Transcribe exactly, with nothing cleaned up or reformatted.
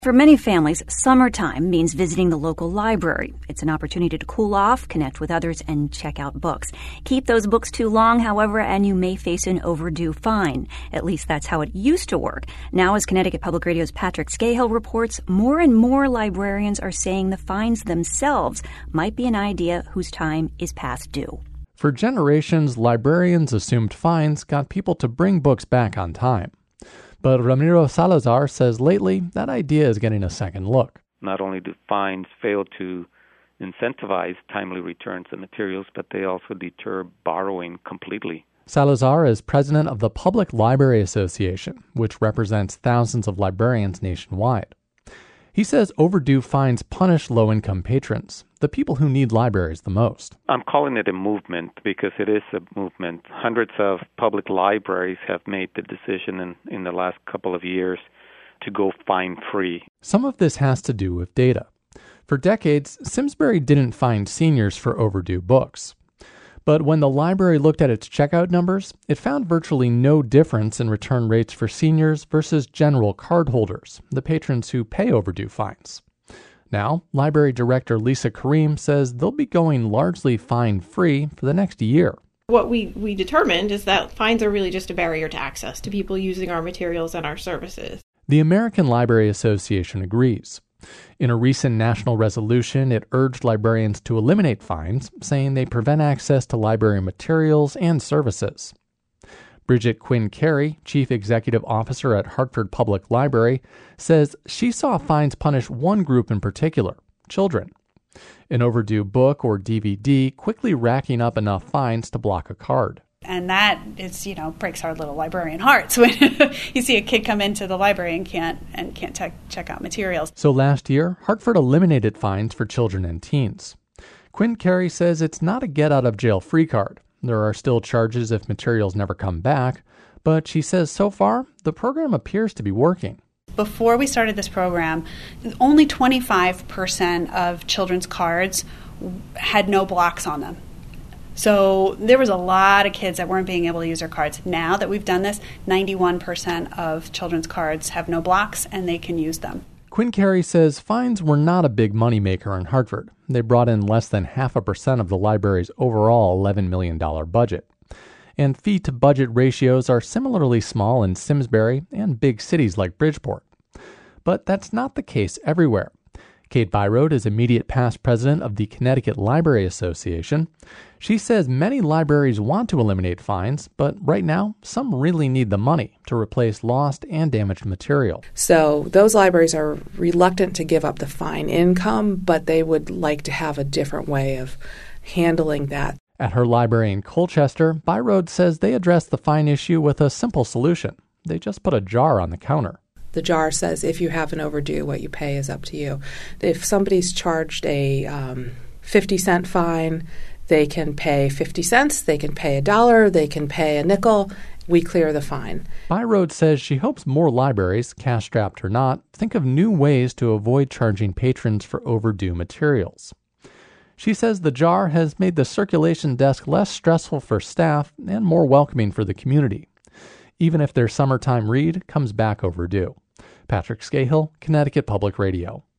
For many families, summertime means visiting the local library. It's an opportunity to cool off, connect with others, and check out books. Keep those books too long, however, and you may face an overdue fine. At least that's how it used to work. Now, as Connecticut Public Radio's Patrick Scahill reports, more and more librarians are saying the fines themselves might be an idea whose time is past due. For generations, librarians assumed fines got people to bring books back on time. But Ramiro Salazar says lately that idea is getting a second look. Not only do fines fail to incentivize timely returns of materials, but they also deter borrowing completely. Salazar is president of the Public Library Association, which represents thousands of librarians nationwide. He says overdue fines punish low-income patrons, the people who need libraries the most. I'm calling it a movement because it is a movement. Hundreds of public libraries have made the decision in, in the last couple of years to go fine-free. Some of this has to do with data. For decades, Simsbury didn't fine seniors for overdue books. But when the library looked at its checkout numbers, it found virtually no difference in return rates for seniors versus general cardholders, the patrons who pay overdue fines. Now, Library Director Lisa Karim says they'll be going largely fine-free for the next year. What we, we determined is that fines are really just a barrier to access to people using our materials and our services. The American Library Association agrees. In a recent national resolution, it urged librarians to eliminate fines, saying they prevent access to library materials and services. Bridget Quinn Carey, Chief Executive Officer at Hartford Public Library, says she saw fines punish one group in particular, children. An overdue book or D V D quickly racking up enough fines to block a card. And that is, you know, breaks our little librarian hearts when you see a kid come into the library and can't and can't te- check out materials. So last year, Hartford eliminated fines for children and teens. Quinn Carey says it's not a get-out-of-jail-free card. There are still charges if materials never come back, but she says so far, the program appears to be working. Before we started this program, only twenty-five percent of children's cards had no blocks on them. So there was a lot of kids that weren't being able to use their cards. Now that we've done this, ninety-one percent of children's cards have no blocks and they can use them. Quinn Carey says fines were not a big moneymaker in Hartford. They brought in less than half a percent of the library's overall eleven million dollars budget. And fee-to-budget ratios are similarly small in Simsbury and big cities like Bridgeport. But that's not the case everywhere. Kate Byrode is immediate past president of the Connecticut Library Association. She says many libraries want to eliminate fines, but right now, some really need the money to replace lost and damaged material. So those libraries are reluctant to give up the fine income, but they would like to have a different way of handling that. At her library in Colchester, Byrode says they address the fine issue with a simple solution. They just put a jar on the counter. The jar says if you have an overdue, what you pay is up to you. If somebody's charged a um, fifty cent fine, they can pay fifty cents, they can pay a dollar, they can pay a nickel. We clear the fine. Byrode says she hopes more libraries, cash-strapped or not, think of new ways to avoid charging patrons for overdue materials. She says the jar has made the circulation desk less stressful for staff and more welcoming for the community, even if their summertime read comes back overdue. Patrick Scahill, Connecticut Public Radio.